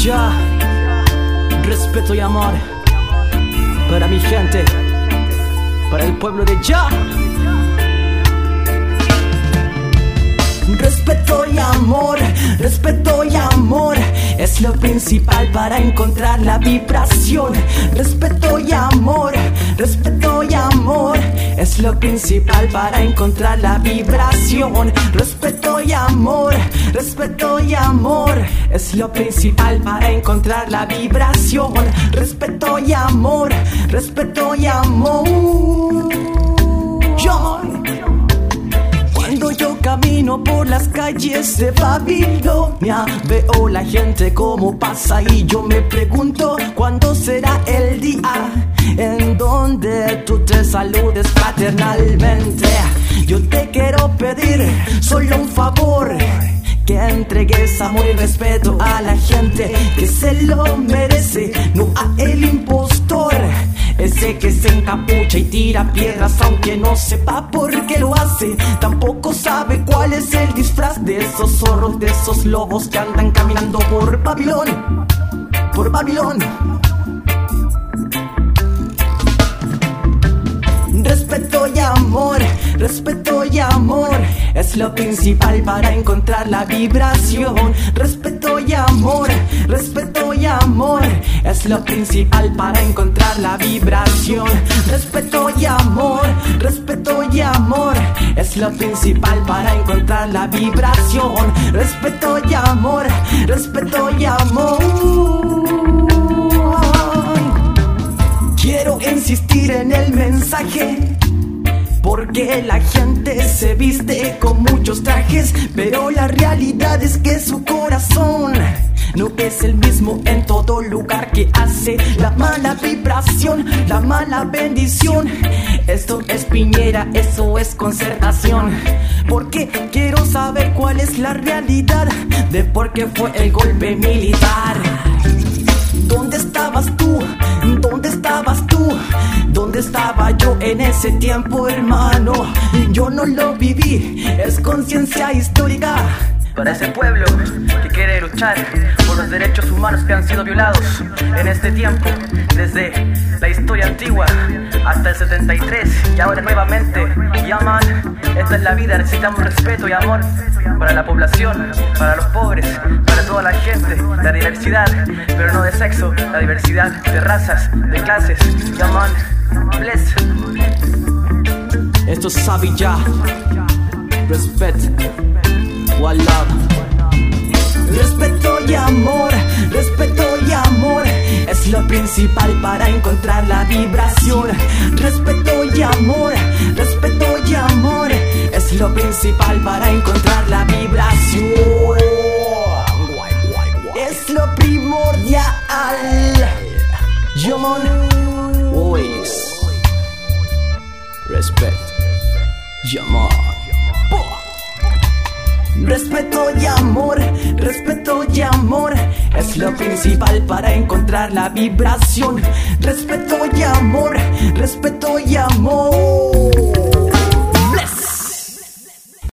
ya. Respeto y amor para mi gente, para el pueblo de ya. Respeto y amor es lo principal para encontrar la vibración. Respeto y amor es lo principal para encontrar la vibración. Respeto y amor es lo principal para encontrar la vibración. Respeto y amor Cuando yo camino por las calles de Babilonia, veo la gente como pasa y yo me pregunto ¿cuándo será el día en donde tú te saludes fraternalmente? Yo te quiero pedir solo un favor, que entregues amor y respeto a la gente que se lo merece, no a el impostor, ese que se encapucha y tira piedras aunque no sepa por qué lo hace. Tampoco sabe cuál es el disfraz de esos zorros, de esos lobos que andan caminando por Babilón, por Babilón. Respeto y amor es lo principal para encontrar la vibración. Respeto y amor es lo principal para encontrar la vibración. Respeto y amor es lo principal para encontrar la vibración. Respeto y amor. Quiero insistir en el mensaje, porque la gente se viste con muchos trajes, pero la realidad es que su corazón no es el mismo en todo lugar, que hace la mala vibración, la mala bendición. Esto es Piñera, eso es concertación, porque quiero saber cuál es la realidad de por qué fue el golpe militar. ¿Dónde estabas tú? ¿Dónde estabas tú? ¿Dónde estaba yo en ese tiempo, hermano? Yo no lo viví, es conciencia histórica. Para ese pueblo que quiere luchar por los derechos humanos que han sido violados en este tiempo, desde la historia antigua hasta el 73 y ahora nuevamente. Ya man, esta es la vida, necesitamos respeto y amor para la población, para los pobres, para toda la gente, la diversidad, pero no de sexo, la diversidad de razas, de clases. Ya man, bless. Esto es Sabilla. Respect. One love. Respeto y amor es lo principal para encontrar la vibración. Respeto y amor es lo principal para encontrar la vibración. Es lo primordial. Yo man, always respect. Yo man. Respeto y amor es lo principal para encontrar la vibración. Respeto y amor